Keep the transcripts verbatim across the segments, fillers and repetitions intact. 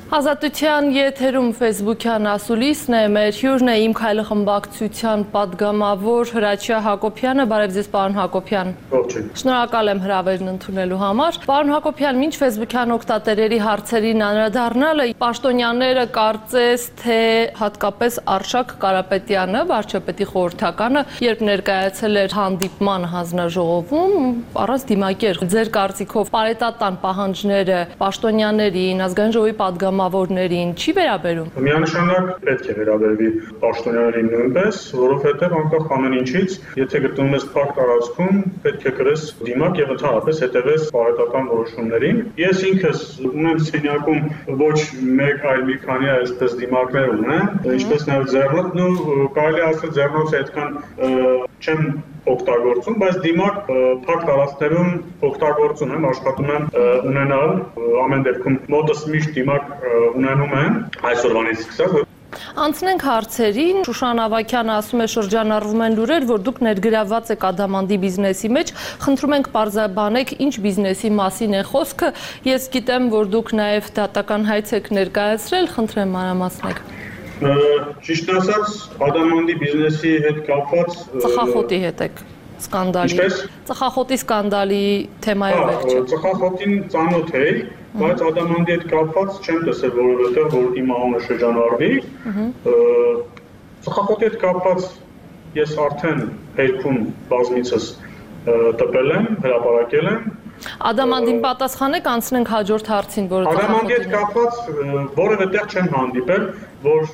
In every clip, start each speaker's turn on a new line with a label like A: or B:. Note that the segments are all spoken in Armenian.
A: Ազատության եթերում Facebook-յան ասուլիսն է, մեր հյուրն է Իմ քայլը խմբակցության պատգամավոր Հրաչյա Հակոբյանը, բարև ձեզ պարոն Հակոբյան։ Շնորհակալ եմ հրավերն ընդունելու համար։ Պարոն Հակոբյան, մինչ Facebook-յան օգտատերերի հարցերին անդրադառնալը, պաշտոնյաները կարծես թե հատկապես Արշակ Կարապետյանը, վարչապետի խորհրդականը, երբ ներկայացել էր հանդիպման հանձնաժողովում, առանց դիմակեր, ձեր կարծիքով պարետատան պահանջները պաշտոնյաներին, ազգային ժողովի պատգամավորներին չի վերաբերում։
B: Միանշանակ պետք է վերաբերվի պաշտոնյաներին նույնպես, որովհետև անկախ ամեն ինչից, եթե գտնվում ես փակ տարածքում, պետք է կրես դիմակ եւ ընդհանրապես հետևես պարետատան որոշումներին։ Ես ինքս ունեմ սենյակում ոչ մեկ, այլ մի քանի այսպես դիմակներ ունեմ, ինչպես նաեւ ձեռնոց, ու կարելի ասել ձեռնոցը այդքան չեմ օգտագործում, բայց դիմակ փակ տարածքներում օգտագործում եմ, աշխատում եմ ունենալ, ամեն դեպքում մոտս միշտ դիմակ ունենում եմ այսօրվանից սկսած։
A: Անցնենք հարցերին, Շուշան Ավագյանը ասում է շրջանառվում են լուրեր, որ դուք ներգրավված եք Ադամանդի բիզնեսի մեջ, խնդրում ենք պարզաբանեք ինչ բիզնեսի մասին է խոսքը, ես գիտեմ, որ դուք նաև դատական հայց եք ներկայացրել, խնդրեմ մանրամասնեք։
B: Ճիշտ ասած, Ադամանդի բիզնեսի հետ կապված
A: ծխախոտի հետ եք սկանդալի, ծխախոտի սկանդալի թեմայով եք չէ։
B: Ծխախոտին ծանոթ էի, բայց Ադամանդի հետ կապված չեմ տեսել որովհետև որ իմ անունը շրջանառվի։ Ծխախոտի հետ կապված ես արդեն հերքում բազմիցս տպել եմ, հրապարակել եմ։
A: Ադամանդին պատասխանեք, անցնենք հաջորդ հարցին, որը
B: Ադամանդի հետ կապված որևէ տեղ չեմ հանդիպել, որ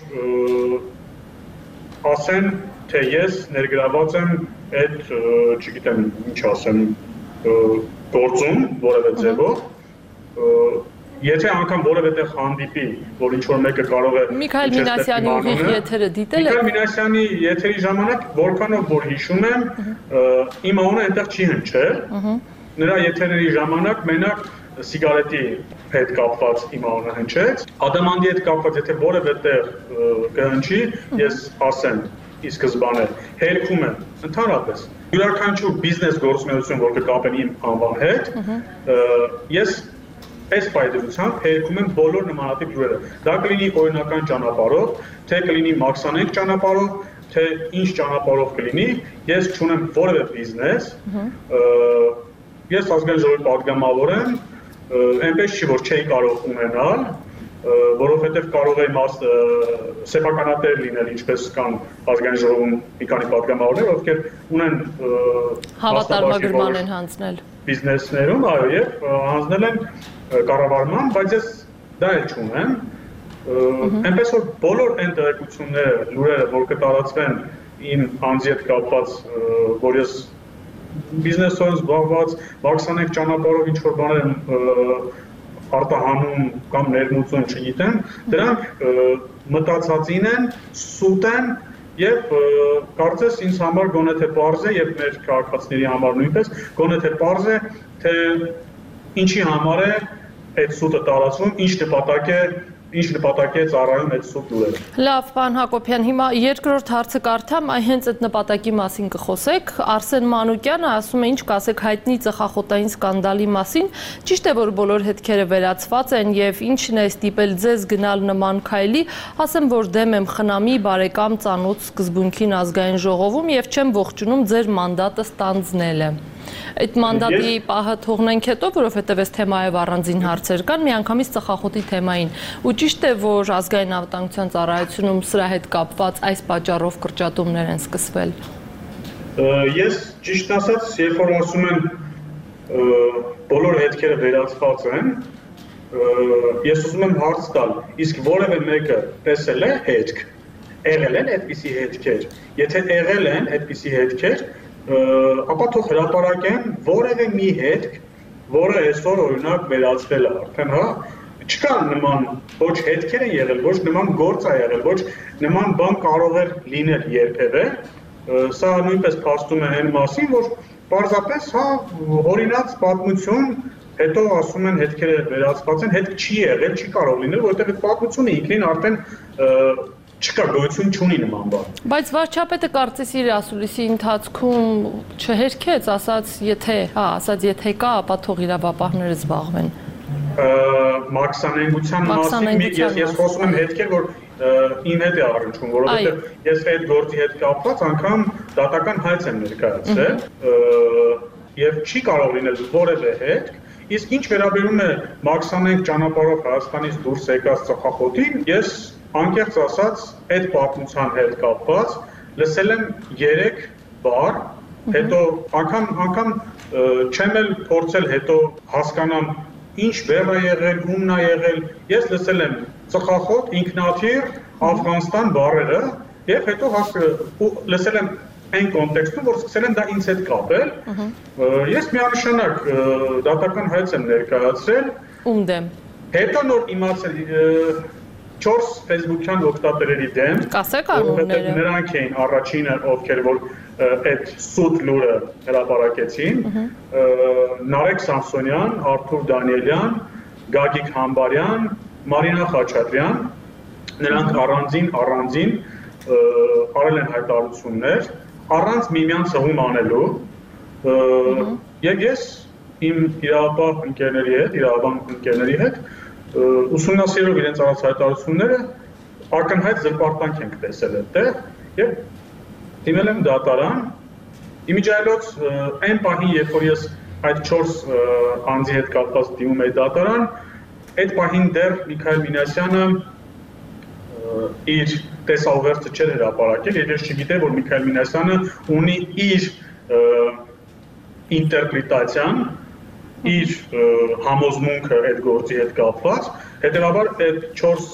B: ասեն, թե ես ներգրաված եմ այդ, չգիտեմ, ինչ ասեմ, գործում, որևէ ձևով, եթե անգամ որևէ տեղ հանդիպի, որ ինչ-որ մեկը կարող է
A: Միքայել Մինասյանի ուղիղ եթերը դիտել եք։
B: Միքայել Մինասյանի եթերի ժամանակ, որքանով որ հիշում եմ, իմ անունը այնտեղ չի հնչել, նրա եթերների ժամանակ մենակ սիգարետի հետ կապված իմ անունը հնչեց, Ադամանդի հետ կապված, եթե որևէ տեղ կհնչի, ես ասեմ ի սկզբանե, հերքում եմ, ընդհանրապես, յուրաքանչյուր բիզնես գործունեություն, որ կկապեն իմ անվան հետ, ես այս պայծառությամբ հերքում եմ բոլոր նմանատիպ լուրերը։ Դա կլինի օրինական ճանապարհով, թե կլինի մաքսանենգ ճանապարհով, թե ինչ ճանապարհով կլինի, ես չունեմ որևէ բիզնես, ես ազգային ժողովի պատգամավոր եմ, այնպես չի, որ չէի կարող ունենալ, որովհետև կարող եմ սեփականատեր լինել, ինչպես կան ազգային ժողովում մի քանի պատգամավորներ, ովքեր ունեն
A: հավատարմագրման են հանձնել
B: բիզնեսներում, այո, եւ հանձնել են կառավարման, բայց ես դա էլ չունեմ, այնպես որ բոլոր այն տեղեկությունները, լուրերը, որ կտարածվեն իմ անձի հետ կապված, որ ես բիզնեսով զբաղված, մաքսանենգ ճանապարհով ինչ-որ բաներ արտահանում կամ ներմուծում չգիտեմ, դրանք մտածածին են, սուտ են եւ կարծես ինձ համար գոնե թե պարզ է եւ մեր քաղաքացիների համար նույնպես գոնե թե պարզ է, թե ինչի համար է այդ սուտը տարածվում, ինչ նպատակ է Ինչ նպատակ է ծառայում այդ սուտ լուրերը։
A: Լավ, պարոն Հակոբյան, հիմա երկրորդ հարցը կարդամ, այ հենց այդ նպատակի մասին կխոսեք։ Արսեն Մանուկյանը ասում է, ինչ կասեք հայտնի ծխախոտային սկանդալի մասին։ Ճիշտ է, որ բոլոր հետքերը վերացված են եւ ինչն է ստիպել ձեզ գնալ նման քայլի, ասեմ, որ դեմ եմ խնամի բարեկամ ծանոթ սկզբունքին ազգային ժողովում եւ չեմ ողջունում ձեր մանդատը ստանձնելը։ Այդ մանդատի պահը թողնենք հետո, որովհետև այս թեմայով առանձին հարցեր կան, միանգամից ծխախոտի թեմային։ Ու ճիշտ է, որ ազգային անվտանգության ծառայությունում սրա հետ կապված այս պատճառով կրճատումներ են սկսվել։
B: Ես ճիշտ ասած, երբ որ ասում են բոլոր հետքերը վերացված են, ես ուզում եմ հարց տալ, իսկ որևէ մեկը տեսել է հետք, եղել են այդպիսի հետքեր։ Եթե եղել են այդպիսի հետքեր, ապա թող հրապարակեն որևէ մի հետք, որը այսօր օրինակ վերացվել է արդեն, հա, չկա նման ոչ հետքեր են եղել, ոչ նման գործ է եղել, ոչ նման բան կարող էր լինել երբևէ, սա նույնպես փաստում է այն մասին, որ պարզապես հա օրինաց պատմություն, հետո ասում են հետքերը վերացված են, հետք չի եղել, չի կարող լինել, որովհետև այդ պատմությունը ինքնին արդեն չկա գոյություն չունի նման բան։
A: Բայց վարչապետը կարծես իր ասուլիսի ընթացքում չհերքեց, ասաց, եթե, հա, ասաց, եթե կա, ապա թող իրավապահները զբաղվեն։
B: մաքսանենգության մասին ես ես խոսում եմ հետքեր, որ իմ հետ է առնչվում, որովհետև ես այդ գործի հետ կապված անգամ դատական հայց եմ ներկայացրել եւ չի կարող լինել որևէ հետք, իսկ ինչ վերաբերում է մաքսանենգ ճանապարհով Հայաստանից դուրս եկած ծխախոտին, ես անկեղծ ասած այդ պատմության հետ կապված լսել եմ երեք բառ, հետո անգամ անգամ չեմ էլ փորձել հետո հասկանամ ինչ բեռ է եղել, ումն է եղել, ես լսել եմ ծխախոտ, ինքնաթիռ, Աֆղանստան բառերը եւ հետո լսել եմ այն կոնտեքստում, որ սկսել եմ դա ինձ հետ կապել, ես միանշանակ դատական հայց եմ ներկայացրել,
A: ում դեմ։
B: Հետո նոր իմացել չորս Facebook-յան օգտատերերի դեմ,
A: կասեք անունները։
B: Նրանք էին առաջինը, ովքեր որ այդ սուտ լուրը հրապարակեցին, Նարեկ Սամսոնյան, Արթուր Դանիելյան, Գագիկ Համբարյան, Մարինա Խաչատրյան, նրանք առանձին առանձին արել են հայտարարություններ, առանց միմյանց հղում անելու, եւ ես իմ իրավապահ ընկերների հետ, իրավաբան ընկերների հետ ուսումնասիրելով իրենց արած հայտարարությունները ակնհայտ զրպարտանք ենք տեսել այդտեղ եւ դիմել եմ դատարան, իմիջիայլոց այն պահին, երբ որ ես այդ չորս անձի հետ կապված դիմում էի դատարան, այդ պահին դեռ Միքայել Մինասյանը իր տեսաուղերձը չէր հրապարակել, եւ ես չգիտեմ, որ Միքայել Մինասյանը ունի իր ինտերպրետացիան, իր համոզմունքը այդ գործի հետ կապված, հետեւաբար այդ չորս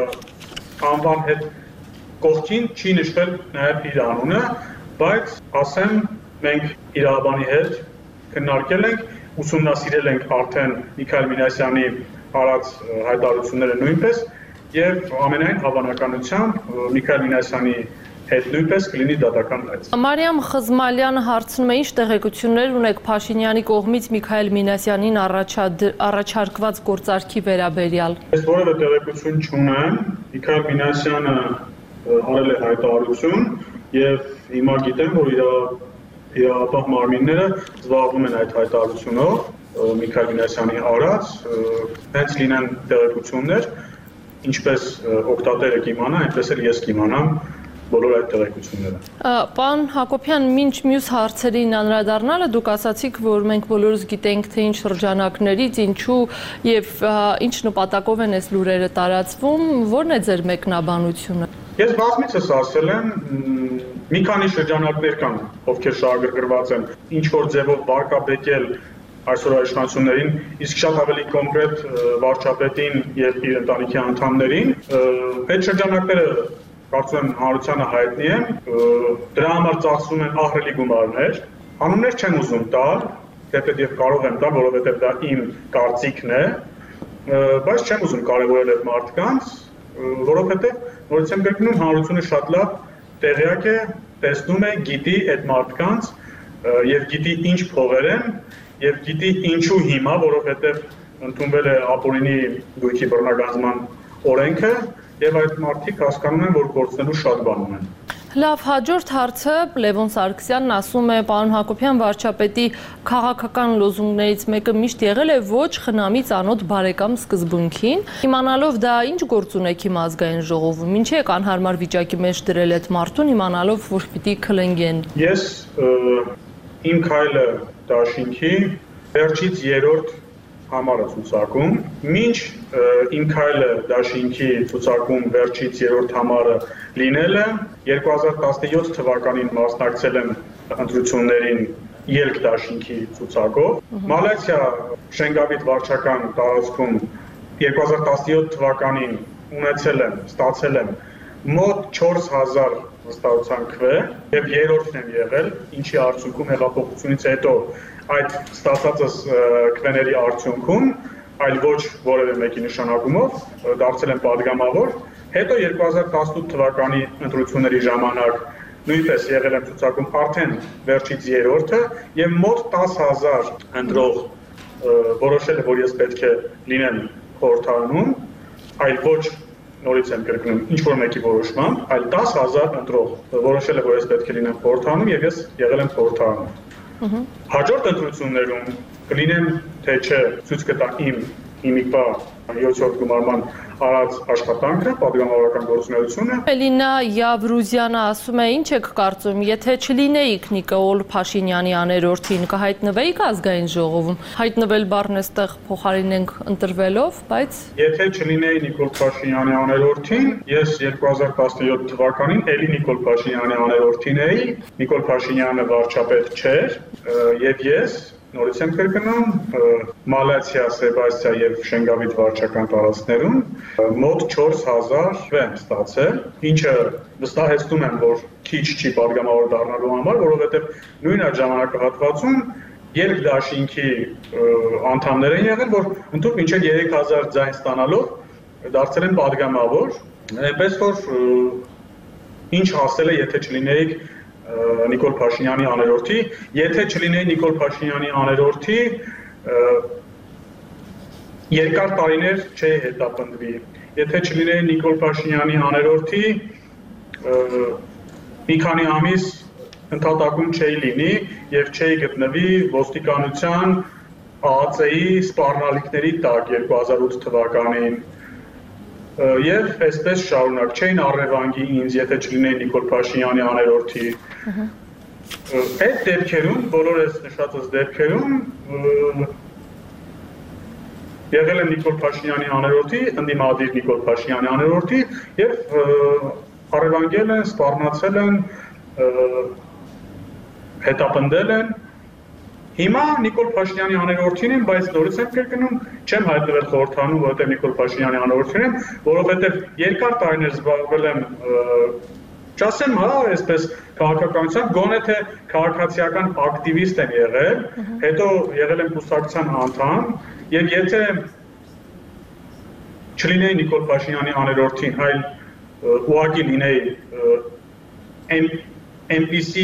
B: անվան հետ կողքին չի նշվել նաև իր անունը, բայց ասեմ մենք իրավաբանի հետ քննարկել ենք, ուսումնասիրել ենք արդեն Միքայել Մինասյանի արած հայտարարությունները նույնպես եւ ամենայն հավանականությամբ Միքայել Մինասյանի հետ նույնպես կլինի դատական հայց։
A: Մարիամ Խզմալյանը հարցնում է, ինչ տեղեկություններ ունեք Փաշինյանի կողմից Միքայել Մինասյանին առաջարկված գործարքի վերաբերյալ։
B: Ես որևէ տեղեկություն չունեմ, Միքայել Մինասյանը արել է հայտարարություն եւ հիմա գիտեմ, որ իրավապահ մարմինները զբաղվում են այդ հայտարարությունով, Միքայել Մինասյանի արած, հենց լինեն տեղեկություններ, ինչպես օգտատերը կիմանա, այնպես էլ ես կիմանամ բոլոր այդ տեղեկությունները։
A: Պարոն Հակոբյան, մինչ մյուս հարցերին անդրադառնալը դուք ասացիք, որ մենք բոլորս գիտենք, թե ինչ շրջանակներից, ինչու եւ ինչ նպատակով են այս լուրերը տարածվում, ո՞րն է ձեր մեկնաբանությունը։
B: Ես բազմիցս ասել եմ, մի քանի շրջանակներ կան, ովքեր շահագրգռված են, ինչ որ ձևով վարկաբեկել այսօր իշխանություններին, իսկ շատ ավելի կոնկրետ վարչապետին եւ իր ընտանիքի անդամներին, այդ շրջանակները կարծում եմ հանրությանը հայտնի են, դրա համար ծախսվում են ահռելի գումարներ, անուններ չեմ ուզում տալ, թեպետև կարող եմ տալ, որովհետև դա իմ կարծիքն է, բայց չեմ ուզում կարևորել այդ մարդկանց, որովհետև նորից եմ կրկնում, հանրությունը շատ լավ տեղյակ է, տեսնում է, գիտի այդ մարդկանց եւ գիտի ինչ փողեր են եւ գիտի ինչու հիմա, որովհետև ընդունվել է ապօրինի գույքի բռնագանձման օրենքը եւ այդ մարդիկ հասկանում են, որ գործնելու շատ բան ունեն։
A: Լավ, հաջորդ հարցը Լևոն Սարգսյանն ասում է, պարոն Հակոբյան, վարչապետի քաղաքական լոզունգներից մեկը միշտ եղել է ոչ խնամի ծանոթ բարեկամ սկզբունքին։ Իմանալով դա ինչ գործ ունեք իմ ազգային ժողովում, ինչ եք անհարմար վիճակի մեջ դրել այդ մարդուն, իմանալով, որ պիտի քլենգեն։
B: Ես իմ քայլը դաշինքի վերջից երրորդ համարը ցուցակում, մինչ իմ քայլը դաշինքի ցուցակում վերջից երրորդ համարը լինելը, երկու հազար տասնյոթ թվականին մասնակցել եմ ընտրություններին ելք դաշինքի ցուցակով։ Մալայսիա Շենգավիթ վարչական տարածքում երկու հազար տասնյոթ թվականին ունեցել եմ, ստացել եմ մոտ չորս հազար վստահության քվե եւ երրորդն եմ եղել, ինչի արդյունքում հեղափոխությունից հետո այդ ստացածս քվեների արդյունքում, այլ ոչ որևէ մեկի նշանակումով դարձել եմ падգամավոր, հետո երկու հազար տասնութ թվականի ընտրությունների ժամանակ նույնպես եղել եմ ցուցակում արդեն վերջից երրորդը եւ մոտ տասը հազար ընտրող որոշել է, որ ես պետք է լինեմ խորհրդարանում, այլ ոչ նորից եմ կրկնում, ինչ որ մեկի որոշմամբ, այլ տասը հազար ընտրող որոշել է, որ ես պետք է լինեմ խորհրդարանում եւ ես եղել եմ խորհրդարանում։ Հաջորդ ընտրություններում կլինեմ, թե չէ, ցույց կտա իմ հիմիկվա յոթերորդ գումարման արած աշխատանքը, պատգամավորական գործունեությունը։
A: Էլինա Յավրուզյանը ասում է, ինչ եք կարծում, եթե չլինեիք Նիկոլ Փաշինյանի աներորդին, կհայտնվեիք ազգային ժողովում։ Հայտնվել բառն էստեղ փոխարինենք ընտրվելով, բայց
B: Եթե չլինեի Նիկոլ Փաշինյանի աներորդին, ես երկու հազար տասնյոթ թվականին էլի Նիկոլ Փաշինյանի աներորդին էի, Նիկոլ Փաշինյանը վարչապետ չէր, եւ ես նորից եմ կրկնում, Մալացիա, Սեբաստիա եւ Շենգավիթ վարչական տարածքներում մոտ չորս հազար եմ ստացել, ինչը վստահեցնում եմ, որ քիչ չի պատգամավոր դառնալու համար, որովհետեւ նույն այդ ժամանակահատվածում երկդաշինքի անդամներ են եղել, որ ընդհանուր մինչև երեք հազար ձայն ստանալով դարձել են պատգամավոր, այնպես որ ինչ հասել է, եթե չլինեիք Նիկոլ Փաշինյանի աներորդի, եթե չլինեի Նիկոլ Փաշինյանի աներորդի, երկար տարիներ չէի հետապնդվի, եթե չլինեի Նիկոլ Փաշինյանի աներորդի, մի քանի ամիս ընդհատակում չէի լինի եւ չէի գտնվի ոստիկանության ԱԱԾ-ի սպառնալիքների տակ երկու հազար ութ թվականին եւ այսպես շարունակ չէին առևանգի ինձ, եթե չլինեի Նիկոլ Փաշինյանի աներորդի։ Այդ դեպքերում, բոլոր այս նշածս դեպքերում եղել եմ Նիկոլ Փաշինյանի աներորդի, ընդդիմադիր Նիկոլ Փաշինյանի աներորդի եւ առևանգել են, սպառնացել են, հետապնդել են։ Հիմա Նիկոլ Փաշինյանի աներորդին եմ, բայց նորից եմ կրկնում, չեմ հայտնվել խորհրդանում, որովհետև Նիկոլ Փաշինյանի աներորդին եմ, որովհետև երկար տարիներ զբաղվել եմ, չասեմ, հա, այսպես քաղաքականությամբ, գոնե թե քաղաքացիական ակտիվիստ եմ եղել, հետո եղել եմ կուսակցության անդամ, եւ եթե չլինեի Նիկոլ Փաշինյանի աներորդին, այլ ուղղակի լինեի այնպիսի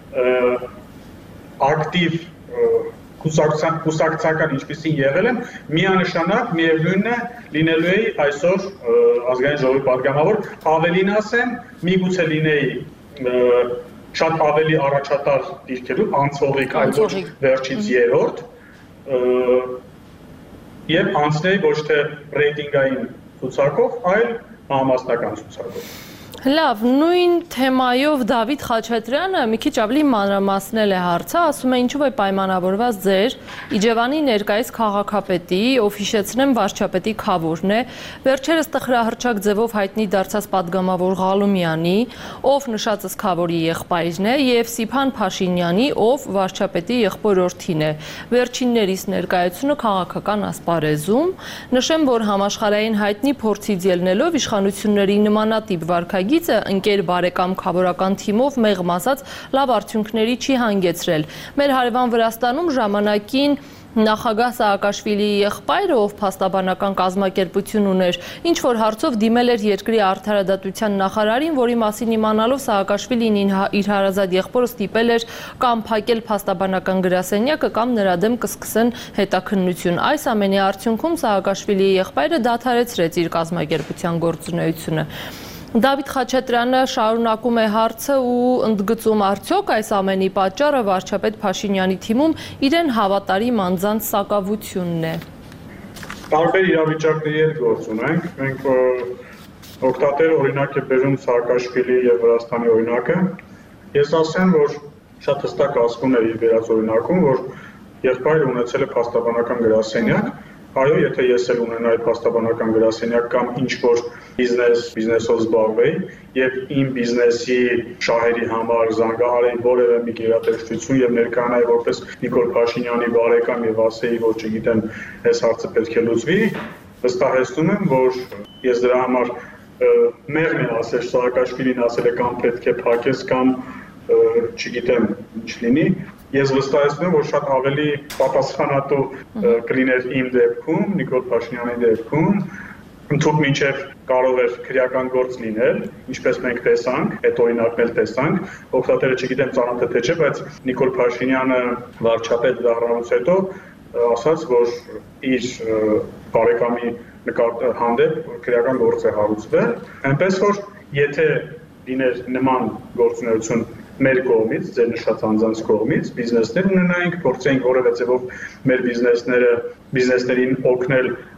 B: ակտիվ կուսակցական ինչպիսին եղել եմ, միանշանակ միևնույնն է լինելու էի այսօր ազգային ժողովի պատգամավոր, ավելին ասեմ, միգուցե լինեի շատ ավելի առաջատար դիրքերում, անցողիկ, այլ ոչ վերջից երրորդ, եւ անցնեի ոչ թե ռեյտինգային ցուցակով, այլ համասնական ցուցակով։
A: Լավ, նույն թեմայով Դավիթ Խաչատրյանը մի քիչ ավելի մանրամասնել է հարցը, ասում է ինչու է պայմանավորված ձեր Իջևանի ներկայիս քաղաքապետի, ով հիշեցնեմ վարչապետի քավորն է, վերջերս տխրահռչակ ձևով հայտնի դարձած պատգամավոր Ղալումյանի, ով նշածս քավորի եղբայրն է, եւ Սիփան Փաշինյանի, ով վարչապետի եղբորորդին է։ Վերջիններիս ներկայությունը քաղաքական ասպարեզում, նշեմ, որ համաշխարհային հայտնի փորձից ելնելով իշխանությունների նմանատիպ վարքագիծ ընկեր բարեկամ քավորական թիմով մեղմ ասած լավ արդյունքների չի հանգեցրել։ Մեր հարևան Վրաստանում ժամանակին նախագահ Սաակաշվիլիի եղբայրը, ով փաստաբանական կազմակերպություն ուներ, ինչ որ հարցով դիմել էր երկրի արդարադատության նախարարին, որի մասին իմանալով Սաակաշվիլին իր հարազատ եղբորը ստիպել էր կամ փակել փաստաբանական գրասենյակը, կամ նրա դեմ կսկսեն հետաքննություն։ Այս ամենի արդյունքում Սաակաշվիլիի եղբայրը դադարեցրեց իր կազմակերպության գործունեությունը։ Դավիթ Խաչատրյանը շարունակում է հարցը ու ընդգծում, արդյոք այս ամենի պատճառը վարչապետ Փաշինյանի թիմում իրեն հավատարիմ անձանց սակավությունն է։
B: Տարբեր իրավիճակների հետ գործ ունենք, մենք օգտատեր օրինակ է բերում Սաակաշվիլի եւ Վրաստանի օրինակը։ Ես ասեմ, որ շատ հստակ ասվում է իր վերած օրինակում, որ եղբայրը ունեցել է փաստաբանական գրասենյակ, այո, եթե ես էլ ունենայի փաստաբանական գրասենյակ կամ ինչ-որ բիզնես, բիզնեսով զբաղվեի եւ իմ բիզնեսի շահերի համար զանգահարեի որևէ մի գերատեսչություն եւ ներկայանայի որպես Նիկոլ Փաշինյանի բարեկամ եւ ասեի, որ չգիտեմ, այս հարցը պետք է լուծվի, վստահեցնում եմ, որ ես դրա համար մեղմ եմ ասել, Սաակաշվիլին ասել է կամ պետք է փակես կամ չգիտեմ ինչ լինի, ես վստահեցնում եմ, որ շատ ավելի պատասխանատու կլիներ իմ դեպքում, Նիկոլ Փաշինյանի դեպքում, ընդհանուր մինչև կարող էր քրեական գործ լինել, ինչպես մենք տեսանք, այդ օրինակն էլ տեսանք, օգտատերը չգիտեմ ծանոթ է թե չէ, բայց Նիկոլ Փաշինյանը վարչապետ դառնալուց հետո ասաց, որ իր բարեկամի հանդեպ քրեական գործ է հարուցվել, այնպես որ եթե լիներ նման գործունեություն մեր կողմից, ձեր նշած անձանց կողմից, բիզնեսներ ունենայինք, փորձեինք որևէ ձևով մեր բիզնեսները, բիզնեսներին օգնել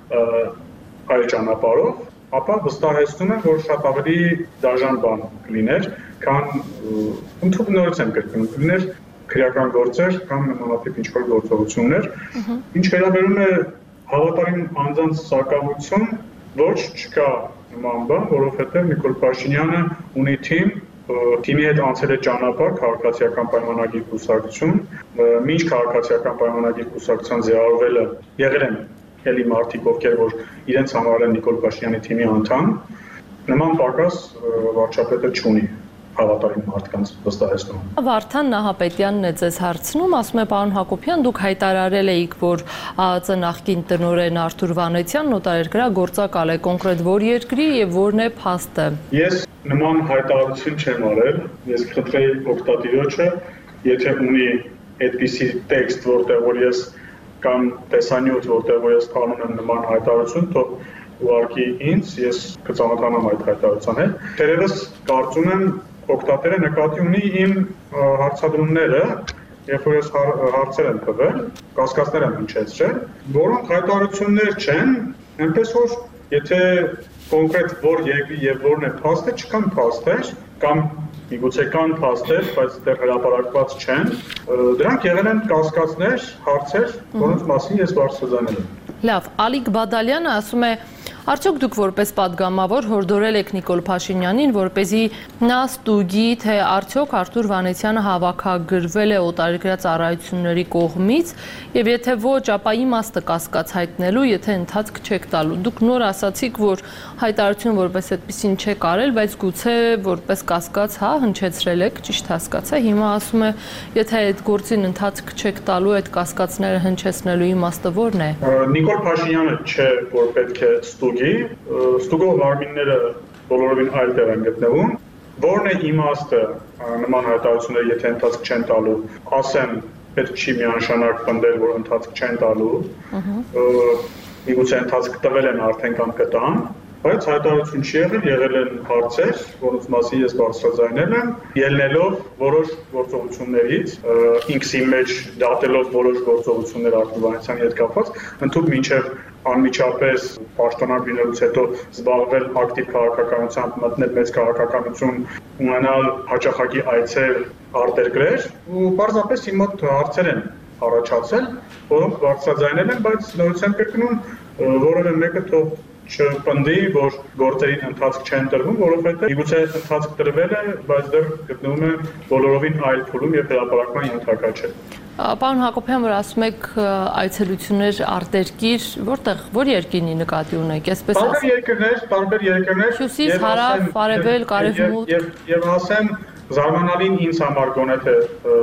B: այլ ճանապարհով, ապա վստահեցնում եմ, որ շատ ավելի դաժան բան կլիներ, քան ընդհանրապես եմ կրկնում, կլիներ քրեական գործեր կամ նմանատիպ ինչ-որ գործողություններ, ինչ վերաբերում է հավատարիմ անձանց սակավություն, ոչ չկա նման բան, որովհետև Նիկոլ Փաշինյանը ունի թիմ, թիմի հետ անցել է ճանապարհ քաղաքացիական պայմանագիր կուսակցություն, մինչ քաղաքացիական պայմանագիր կուսակցության ձևավորվելը եղել են էլի մարդիկ, ովքեր որ իրենց համարել են Նիկոլ Փաշինյանի թիմի անդամ, նման պակաս վարչապետը չունի հավատարիմ մարդկանց վստահեցնում։
A: Վարդան Նահապետյանն է ձեզ հարցնում, ասում է պարոն Հակոբյան, դուք հայտարարել էիք, որ ԱԱԾ նախկին տնօրեն Արթուր Վանեցյանն օտարերկրագործակալ է, կոնկրետ որ երկրի եւ որն է փաստը։
B: Ես նման հայտարարություն չեմ արել, ես խնդրեի օգտատիրոջը, եթե ունի այդպիսի տեքստ, որտեղ որ ես կամ տեսանյութ, որտեղ որ ես անում եմ նման հայտարարություն, թող ուղարկի ինձ, ես կծանոթանամ այդ հայտարարության հետ։ Դերևս կարծում եմ օգտատերը նկատի ունի իմ հարցադրումները, երբ որ ես հարցեր եմ տվել, կասկածներ եմ հնչեցրել, որոնք հայտարարություններ չեն, այնպես որ եթե կոնկրետ որ երկրի եւ որն է փաստը, չկան փաստեր, կամ միգուցե կան փաստեր, բայց դեռ հրապարակված չեն, դրանք եղել են կասկածներ, հարցեր, որոնց մասին ես բարձրաձայնել եմ։
A: Լավ, Ալիկ Բադալյանը ասում է, արդյոք դուք որպես падգամավոր հորդորել եք Նիկոլ Փաշինյանին, որպեսզի նա ստուգի, թե արդյոք Արթուր Վանեցյանը հավաքագրվել է օտարերկրյա ծառայությունների կողմից, եւ եթե ոչ, ապա իմաստը կասկած հայտնելու, եթե ընթացք չեք տալու։ Դուք նոր ասացիք, որ հայտարարություն որպես այդպեսին չեք արել, բայց գուցե որպես կասկած, հա, հնչեցրել եք, ճիշտ հասկացա։ Հիմա ասում է, եթե այդ գործին ընթացք չեք տալու, այդ կասկածները հնչեցնելու իմաստը ո՞րն է։
B: Նիկոլ Փաշինյանը չէ, որ պետք է ստուգի, ստուգող մարմինները բոլորովին այլ տեղ են գտնվում։ Որն է իմաստը նման հայտարարությունները, եթե ընթացք չեն տալու, ասեմ, պետք չի միանշանակ պնդել, որ ընթացք չեն տալու, միգուցե ընթացք տվել են արդեն կամ կտան, բայց հայտարարություն չի եղել, եղել են հարցեր, որոնց մասին ես բարձրաձայնել եմ, ելնելով որոշ գործողություններից, ինքսի մեջ դատելով որոշ գործողություններ Արթուր Վանեցյանի հետ կապված, ընդհանուր մինչև անմիջապես պաշտոնանկ լինելուց հետո զբաղվել ակտիվ քաղաքականությամբ, մտնել մեծ քաղաքականություն, ունենալ հաճախակի այցեր արտերկրեր, ու պարզապես իմ մոտ հարցեր են առաջացել, որոնք բարձրաձայնել են, բայց նորից եմ կրկնում, որևէ մեկը թող չպնդի, որ գործերին ընթացք չեն տրվում, որովհետև միգուցե ընթացք տրվել է, բայց դեռ գտնվում է բոլորովին այլ փուլում եւ հրապարակման ենթակա չէ։
A: Պարոն Հակոբյան, որ ասում եք այցելություններ արտերկիր, որտեղ, որ երկրինի նկատի ունեք, այսպես ասեմ։
B: Տարբեր երկրներ, տարբեր երկրներ։
A: Հյուսիս, հարավ, արևելք, արևմուտք։
B: Եվ ասեմ, զարմանալին ինձ համար գոնե թե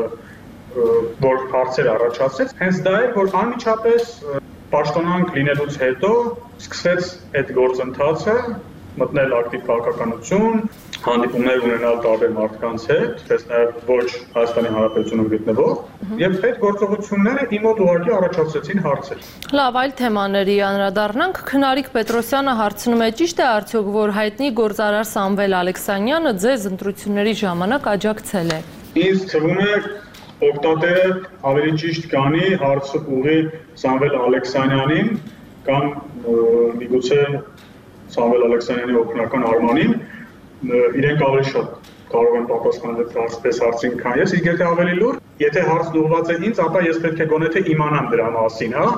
B: որ հարցեր առաջացրեց, հենց դա էր, որ անմիջապես պաշտոնանկ լինելուց հետո սկսեց այդ գործընթացը, մտնել ակտիվ քաղաքականություն, հանդիպումներ ունենալ տարբեր մարդկանց հետ, ինչպես նաև ոչ Հայաստանի Հանրապետությունում գտնվող, եւ այդ գործողությունները իմ մոտ ուղղակի առաջացրեցին հարցեր։
A: Լավ, այլ թեմաների անդրադառնանք, Քնարիկ Պետրոսյանը հարցնում է, ճիշտ է արդյոք, որ հայտնի գործարար Սամվել Ալեքսանյանը ձեզ ընտրությունների ժամանակ աջակցել է։
B: Ինձ թվում է օգտատերը ավելի ճիշտ կանի հարցը ուղի Սամվել Ալեքսանյանին կամ միգուցե Սամվել Ալեքսանյանի օգնական Արմանին, իրենք ավելի շատ կարող են պատասխանել հարցպես հարցին, քան ես, իսկ եթե ավելի լուր, եթե հարցն ուղղված է ինձ, ապա ես պետք է գոնե թե իմանամ դրա մասին, հա,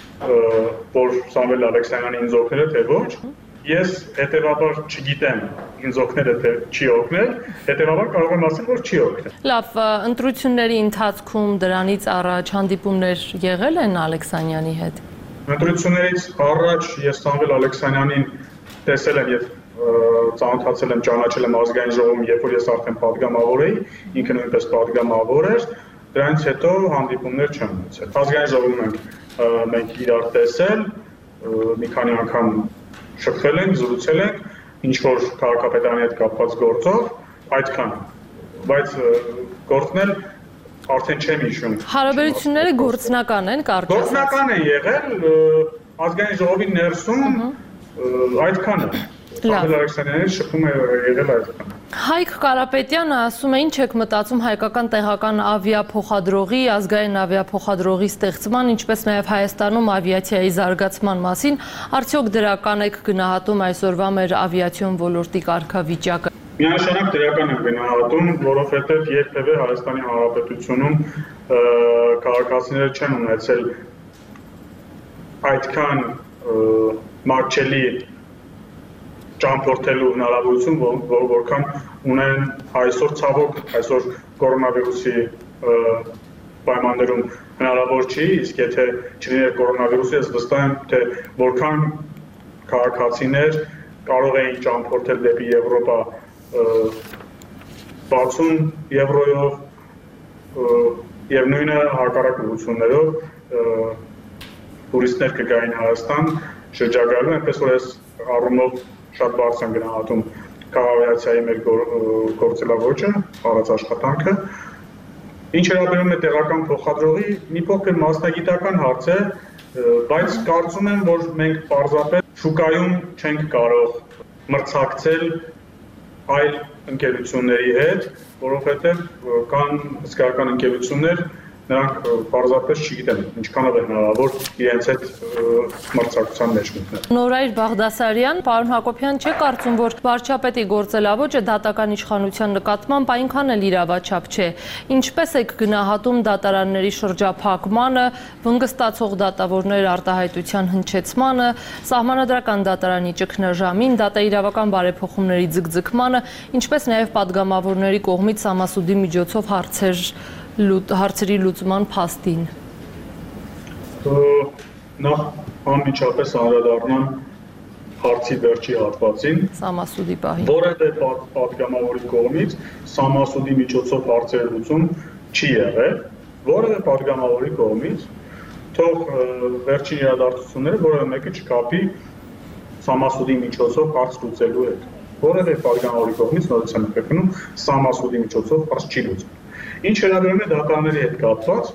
B: որ Սամվել Ալեքսանյանը ինձ օգնել է, թե ոչ։ Ես հետևաբար չգիտեմ ինձ օգնել է թե չի օգնել, հետևաբար կարող եմ ասել, որ չի օգնել։
A: Լավ, ընտրությունների ընթացքում դրանից առաջ հանդիպումներ եղել են Ալեքսանյանի հետ։
B: Ընտրություններից առաջ ես Սամվել Ալեքսանյանին տեսել եմ եւ ծանոթացել եմ, ճանաչել եմ ազգային ժողովում, երբ որ ես արդեն падգամավոր էի, ինքը նույնպես падգամավոր էր, դրանից հետո հանդիպումներ չեմ ունեցել։ Ազգային ժողովում ենք մենք իրար տեսել, մի քանի անգամ շփվել ենք, զրուցել ենք, ինչ որ քաղաքապետարանի հետ կապված գործով, այդքան, բայց գործնել արդեն չեմ հիշում։
A: Հարաբերությունները գործնական են, կարճ ասած։
B: Գործնական են եղել, ազգային ժողովի ներսում այդքանը։ Ահվել Ալեքսանդրյանի շփումը եղել այդքան։
A: Հայկ Կարապետյանը ասում է, ինչ եք մտածում հայկական տեղական ավիափոխադրողի, ազգային ավիափոխադրողի ստեղծման, ինչպես նաև Հայաստանում ավիացիայի զարգացման մասին, արդյոք դրական եք գնահատում այսօրվա մեր ավիացիոն ոլորտի կարգավիճակը։
B: Միանշանակ դրական եմ գնահատում, որովհետև երբևէ Հայաստանի Հանրապետությունում քաղաքացիները չեն ունեցել այդքան մատչելի ճամփորդելու հնարավորություն, որ որքան ունեն այսօր ցավոք, այսօր կորոնավիրուսի պայմաններում հնարավոր չի, իսկ եթե չլիներ կորոնավիրուսը, ես վստահ եմ, թե որքան քաղաքացիներ կարող էին ճամփորդել դեպի Եվրոպա վաթսուն եվրոյով եւ նույնը հակառակ ուղղություններով տուրիստներ կգային Հայաստան շրջագայելու, այնպես որ այս առումով շատ բարձր եմ գնահատում քաղաքացիայի մեր գործելավոճը, առած աշխատանքը։ Ինչ վերաբերում է տեղական փոխադրողի, մի փոքր մասնագիտական հարց է, բայց կարծում եմ, որ մենք պարզապես շուկայում չենք կարող մրցակցել այլ ընկերությունների հետ, որովհետև կան հսկայական ընկերություններ, նրանք պարզապես չգիտեմ, ինչքանով է հնարավոր իրենց հետ մրցակցության մեջ մտնել։
A: Նորայր Բաղդասարյան, պարոն Հակոբյան, չէ՞ կարծում, որ վարչապետի գործելավոճը դատական իշխանության նկատմամբ այնքան էլ իրավաչափ չէ։ Ինչպես եք գնահատում դատարանների շրջափակմանը, վնգստացող դատավորներ արտահայտության հնչեցմանը, սահմանադրական դատարանի ճգնաժամին, դատաիրավական բարեփոխումների ձգձգմանը, ինչպես նաև պատգամավորների կողմից համասուդի միջոցով հարցեր հարցերի լուծման փաստին։
B: Նախ անմիջապես անդրադառնամ հարցի վերջի հատվածին,
A: Սամասուդի պահին,
B: որևէ պատգամավորի կողմից Սամասուդի միջոցով հարցերի լուծում չի եղել, որևէ պատգամավորի կողմից, թող վերջին իրադարձությունները որևէ մեկը չկապի Սամասուդի միջոցով հարց լուծելու հետ։ Որևէ պատգամավորի կողմից նորից եմ կրկնում, Սամասուդի միջոցով հարց չի լուծվում։ Ինչ վերաբերում է դատարանների հետ կապված,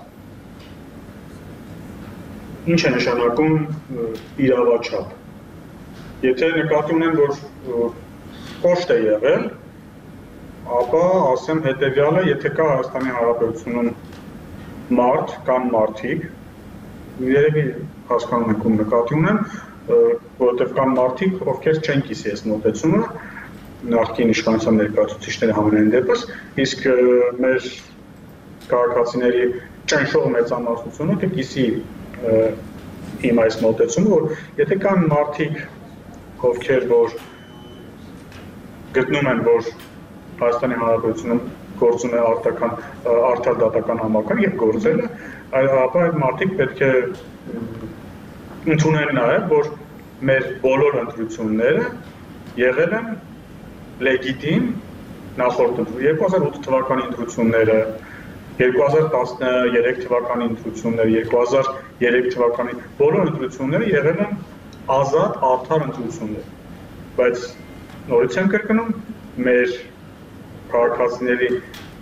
B: ինչ է նշանակում իրավաչափ։ Եթե նկատի ունեմ, որ կոշտ է եղել, ապա ասեմ հետևյալը, եթե կա Հայաստանի Հանրապետությունում մարդ կամ մարդիկ, երևի հասկանում եք ում նկատի ունեմ, որովհետև կան մարդիկ, ովքեր չեն կիսի այս մոտեցումը, նախկին իշխանության ներկայացուցիչները համենայն դեպս, իսկ մեր քաղաքացիների ճնշող մեծամասնությունը կկիսի իմ այս մոտեցումը, որ եթե կան մարդիկ, ովքեր որ գտնում են, որ Հայաստանի Հանրապետությունում գործում է արտական արդար դատական համակարգ եւ գործել է, ապա այդ մարդիկ պետք է ընդունեն նաեւ, որ մեր բոլոր ընտրությունները եղել են լեգիտիմ նախորդ երկու հազար ութ թվականի ընտրությունները, երկու հազար տասներեք թվականի ընտրությունները, երկու հազար երեք թվականի բոլոր ընտրությունները եղել են ազատ արդար ընտրություններ, բայց նորից եմ կրկնում, մեր քաղաքացիների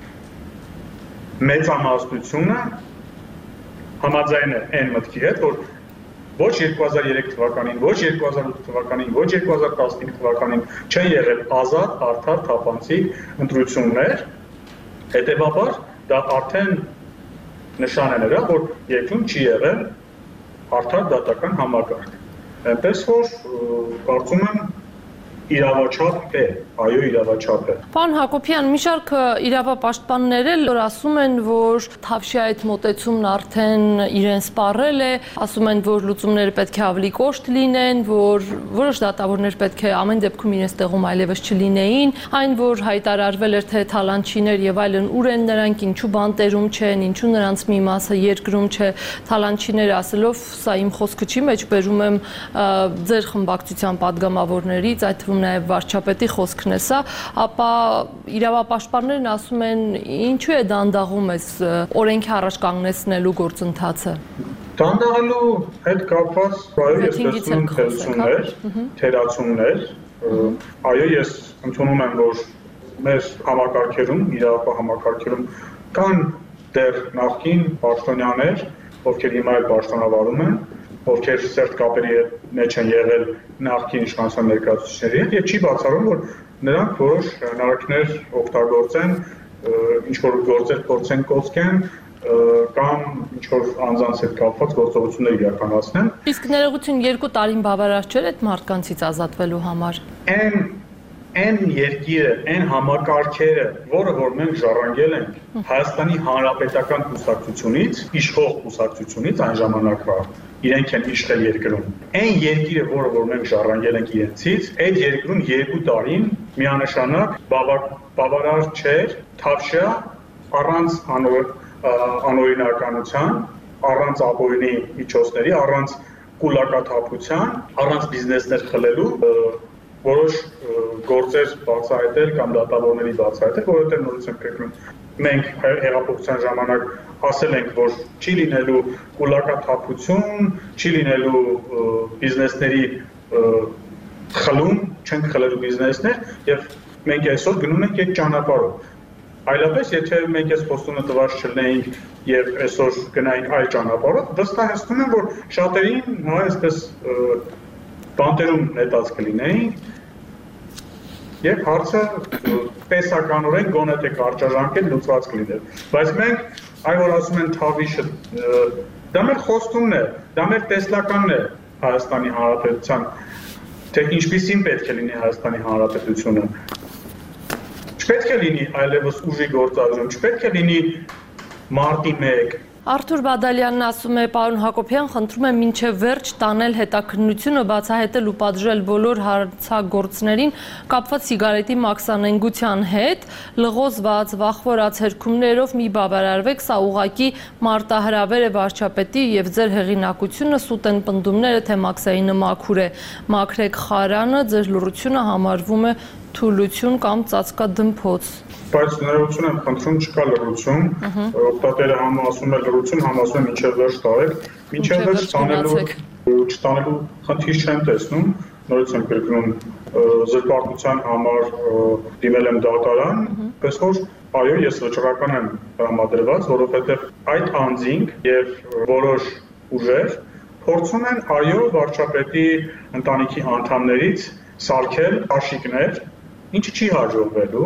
B: մեծամասնությունը համաձայն է այն մտքի հետ, որ ոչ երկու հազար երեք թվականին, ոչ երկու հազար ութ թվականին, ոչ երկու հազար տասնհինգ թվականին չեն եղել ազատ, արդար, թափանցիկ ընտրություններ, հետևաբար դա արդեն նշան է նրա, որ երկրում չի եղել արդար դատական համակարգ։ Այնպես որ կարծում եմ իրավաչափ է, այո իրավաչափ է։
A: Պարոն Հակոբյան, մի շարք իրավապաշտպաններ էլ ասում են, որ Թավշյա այդ մոտեցումն արդեն իրեն սպառել է, ասում են, որ լուծումները պետք է ավելի կոշտ լինեն, որ որոշ դատավորներ պետք է ամեն դեպքում իրենց տեղում այլևս չլինեին, այն որ հայտարարվել էր թե թալանչիներ եւ այլն ուր են նրանք, ինչու բանտերում չեն, ինչու նրանց մի մասը երկրում չէ, թալանչիներ ասելով, սա իմ խոսքը չի, մեջբերում եմ ձեր խմբակցության падգամավորներից, այդ թվում նաև վարչապետի խոսքն է սա, ապա իրավապաշտպաններն ասում են, ինչու է դանդաղում այս օրենքի առաջ կանգնեցնելու գործընթացը։
B: Դանդաղելու հետ կապված, այո, ես տեսնում եմ թերություններ, թերացումներ, այո, ես ընդունում եմ, որ մեր համակարգերում, իրավապահ համակարգերում կան դեռ նախկին պաշտոնյաներ, ովքեր հիմա էլ պաշտոնավարում են, ովքեր սերտ կապերի մեջ են եղել նախկին իշխանության ներկայացուցիչների հետ, եւ չի բացառում, որ նրանք որոշ հնարքներ օգտագործեն, ինչ որ գործեր փորձեն կոծկեն կամ ինչ որ անձանց հետ կապված գործողություններ իրականացնեն։
A: Իսկ ներողություն երկու տարին բավարար չէր այդ մարդկանցից ազատվելու համար։
B: Այն այն երկիրը, այն համակարգերը, որը որ մենք ժառանգել ենք Հայաստանի Հանրապետական կուսակցությունից, իշխող կուսակցությունից այն ժամանակվա, իրենք են իշխել երկրում։ Այն երկիրը, որը որ մենք ժառանգել ենք իրենցից, այդ երկրում երկու տարին միանշանակ բավարար չէր, թավշյա առանց անօրինականության, առանց ապօրինի միջոցների, առանց կուլակաթափության, առանց բիզնեսներ խլելու որոշ գործեր բացահայտել կամ դատավորների բացահայտել, որովհետև նորից եմ կրկնում, մենք հեղափոխության ժամանակ ասել ենք, որ չի լինելու կուլակաթափություն, չի լինելու բիզնեսների խլում, չենք խլելու բիզնեսներ, եւ մենք այսօր գնում ենք այդ ճանապարհով։ Այլապես, եթե մենք այս խոստումը տված չլինեինք եւ այսօր գնայինք այլ ճանապարհով, վստահեցնում եմ, որ շատերին հա այսպես բանտերում նետած կլինեինք եւ հարցը տեսականորեն գոնե թե կարճաժամկետ լուծված կլիներ։ Բայց մենք այ որ ասում են թավիշը, դա մեր խոստումն է, դա մեր տեսլականն է Հայաստանի Հանրապետության, թե ինչպիսին պետք է լինի Հայաստանի Հանրապետությունը։ Չպետք է լինի այլևս ուժի գործադրում, չպետք է լինի մարտի մեկ։
A: Արթուր Բադալյանն ասում է, պարոն Հակոբյան, խնդրում եմ մինչև վերջ տանել հետաքննությունը, բացահայտել ու պատժել բոլոր հարցագործներին կապված սիգարետի մաքսանենգության հետ, լղոզված, վախվորած հերքումներով մի բավարարվեք, սա ուղղակի մարտահրավեր է վարչապետի եւ ձեր հեղինակությունը սուտ են պնդումները, թե մաքսայինը մաքուր է, մաքրեք խարանը, ձեր լռությունը համարվում է թուլություն կամ ծածկադմփոց։
B: Բայց ներողություն եմ խնդրում, չկա լռություն, օգտատերը համ ասում է լռություն, համ ասում է մինչև վերջ տարեք, մինչև վերջ տանելու չտանելու խնդիր չեմ տեսնում, նորից եմ կրկնում զրպարտության համար դիմել եմ դատարան, պես որ այո, ես վճռական եմ տրամադրված, որովհետև այդ անձինք եւ որոշ ուժեր փորձում են այո վարչապետի ընտանիքի անդամներից սարքել աշիկներ, ինչը չի հաջողվելու,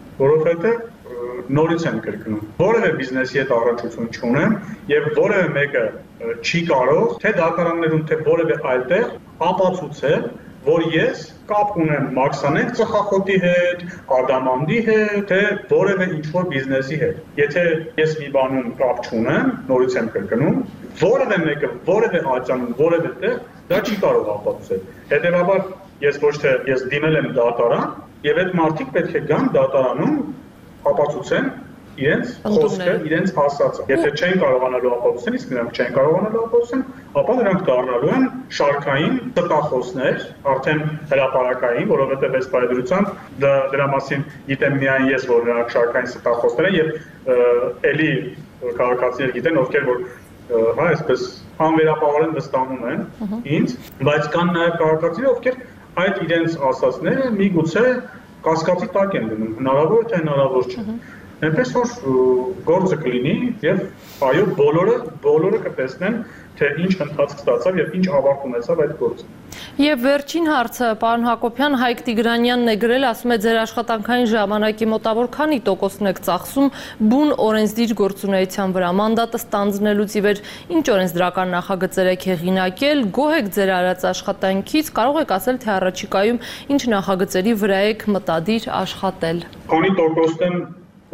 B: որովհետև նորից եմ կրկնում, որևէ բիզնեսի հետ առնչություն չունեմ եւ որևէ մեկը չի կարող թե դատարաններում, թե որևէ այլ տեղ ապացուցել, որ ես կապ ունեմ մաքսանենգ ծխախոտի հետ, ադամանդի հետ, թե որևէ ինչ-որ բիզնեսի հետ։ Եթե ես մի բանում կապ չունեմ, նորից եմ կրկնում, որևէ մեկը, որևէ ատյանում, որևէ տեղ դա չի կարող ապացուցել։ Հետևաբար ես ոչ թե ես դիմել եմ դատարան, եւ այդ մարդիկ պետք է գան դատարանում ապացուցեն իրենց խոսքը, իրենց ասածը։ Եթե չեն կարողանալու ապացուցել, իսկ նրանք չեն կարողանալու ապացուցել, ապա նրանք դառնալու են շարքային տտախոսներ, արդեն հրապարակային, որովհետեւ այս պայմանությամբ դրա մասին գիտեմ միայն ես, որ նրանք շարքային տտախոսներ են եւ ելի քաղաքացիներ գիտեն, ովքեր որ հա այսպես անվերապահորեն վստահում են ինձ, բայց կան նաեւ քաղաքացիներ, ովքեր այդ իրենց ասածները միգուցե կասկածի տակ են դնում, հնարավոր թե հնարավոր չէ։ Այնպես որ գործը կլինի եւ այո բոլորը բոլորը կտեսնեն թե ինչ ընթացք ստացավ եւ ինչ ավարտ ունեցավ այդ գործը։
A: Եվ վերջին հարցը, պարոն Հակոբյան, Հայկ Տիգրանյանն է գրել, ասում է ձեր աշխատանքային ժամանակի մոտավոր քանի տոկոսն եք ծախսում բուն օրենսդիր գործունեության վրա, մանդատը ստանձնելուց ի վեր ինչ օրենսդրական նախագծեր եք հեղինակել, գոհ եք ձեր արած աշխատանքից, կարող եք ասել, թե առաջիկայում ինչ նախագծերի վրա եք մտադիր աշխատել։
B: Քանի տոկոսն եմ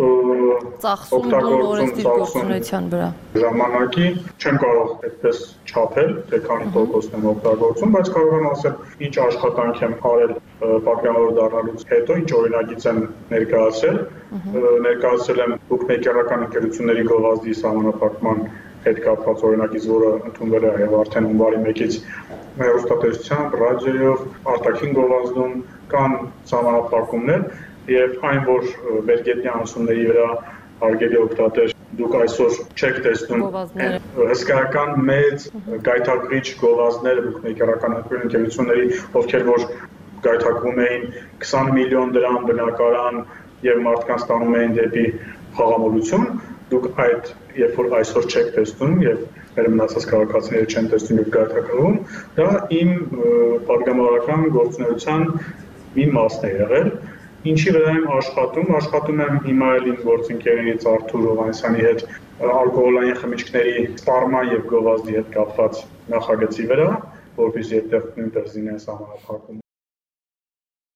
A: ծախսում բուն օրենսդիր գործունեության վրա։
B: Ժամանակի չեմ կարող այդպես չափել, թե քանի տոկոսն եմ օգտագործում, բայց կարող եմ ասել ինչ աշխատանք եմ արել պատգամավոր դառնալուց հետո, ինչ օրինագիծ եմ ներկայացրել, ներկայացրել եմ բուկմեյքերական ընկերությունների գովազդի սահմանափակման հետ կապված օրինագիծ, որը ընդունվել է եւ արդեն հունվարի մեկից հեռուստատեսությամբ, ռադիոյով, արտաքին գովազդում կան սահմանափակումներ եւ այն, որ վերգետնյա անցումների վրա հարգելի օգտատեր դուք այսօր չեք տեսնում հսկայական մեծ գայթակղիչ գովազդներ բուկմեյքերական ընկերությունների, ովքեր որ գայթակվում էին քսան միլիոն դրամ բնակարան եւ մարդկանց տանում էին դեպի խաղամոլություն, դուք այդ երբ որ այսօր չեք տեսնում եւ մեր մնացած քաղաքացիները չեն տեսնում եւ գայթակղում, դա իմ պատգամավորական գործունեության մի մասն է եղել, ինչի վրա եմ աշխատում, աշխատում եմ հիմա էլ իմ գործընկերներից Արթուր Հովհաննիսյանի հետ ալկոհոլային խմիչքների սպառման եւ գովազդի հետ կապված նախագծի վրա, որպեսզի այդտեղ նույնպես լինեն սահմանափակում